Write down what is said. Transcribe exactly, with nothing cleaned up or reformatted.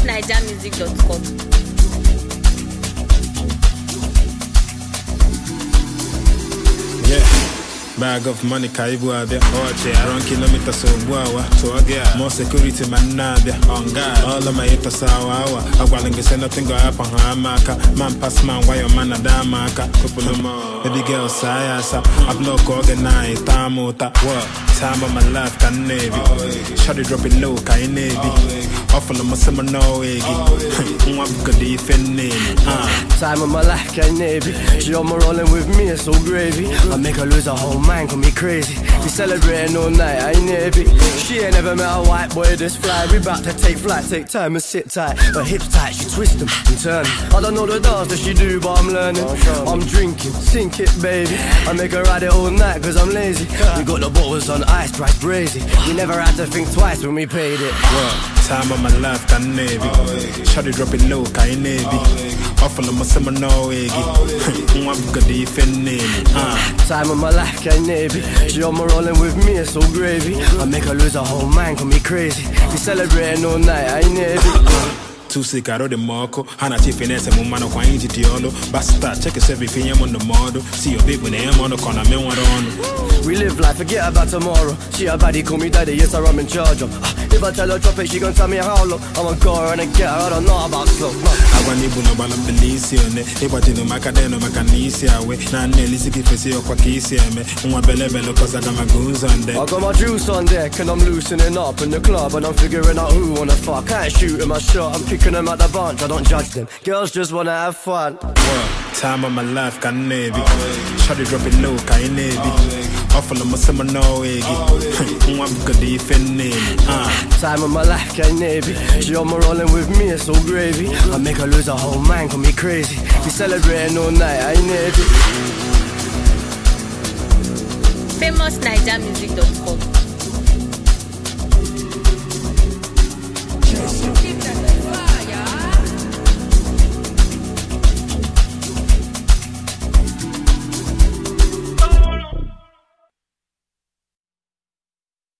niger music dot com. Yeah. Bag of money kaibu abia. Oh yeah. Run kilometers so buawa. So again. More security man nabia. On guard. All of my haters sawa awa. Agwalingi say nothing go happen hamaka. Man pass man why your man a damaka. Couple of more. Baby girl saya sa. I block organized. Tamota. What? Time of my life can navy. Shawty drop it low kai navy. Awful of my summer no eggy. Mwap good defend name. Time of my life can navy. She on my rolling with me, it's so gravy. I make her lose her whole mind, call me crazy. We celebrating all night, I ain't navy. She ain't never met a white boy this fly. We bout to take flight, take time and sit tight. Her hips tight, she twist them and turn. I don't know the dance that she do, but I'm learning. I'm drinking, sink it baby. I make her ride it all night cause I'm lazy. We got the bottles on ice, price crazy. We never had to think twice when we paid it. Time of my life can navy. Shawty drop it low, kai navy. Awful of my summer no eggy. Mwap good defend name. Time of my life can navy. She on my rolling with me, it's so gravy. I make her lose her whole mind, call me crazy. We celebrating all night, I ain't navy. Too sick out of the marco. Hana finesse and mumano kwa inji tiolo. Basta check yourself if you am on the model. See your baby when I am on the corner, me want on. We live life, forget about tomorrow. She a baddie, call me daddy, yes I'm in charge of. If I tell her drop it, she gon' tell me how low. I'ma go her and I get her, I don't know about slow. I want you no balam delisi on it. If I didn't make a den of macanisi away. Now Nelly sick if you see your quackisi me. Uma belle bello cause I got my goons on there. I got my juice on deck and I'm loosening up in the club and I'm figuring out who wanna fuck. I ain't shooting my shot, I'm picking them out the bunch, I don't judge them. Girls just wanna have fun. Time of my life can navy. Shawty drop it low, kai navy. Awful of my summer no eggy. Mwap good defend name. Time of my life can navy. She on my rolling with me, it's so gravy. I make her lose her whole mind, call me crazy. We celebrating all night, I ain't navy. famous niger music dot com.